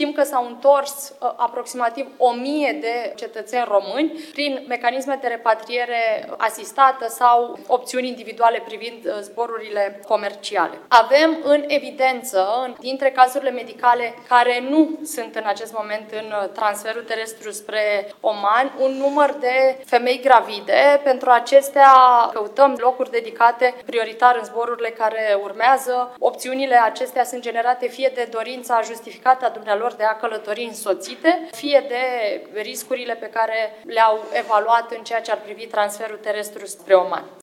Știm că s-au întors aproximativ 1000 de cetățeni români prin mecanisme de repatriere asistată sau opțiuni individuale privind zborurile comerciale. Avem în evidență, dintre cazurile medicale care nu sunt în acest moment în transferul terestru spre Oman, un număr de femei gravide. Pentru acestea căutăm locuri dedicate prioritar în zborurile care urmează. Opțiunile acestea sunt generate fie de dorința justificată a dumnealor de a călători însoțite, fie de riscurile pe care le-au evaluat în ceea ce ar privi transferul terestru spre Oman.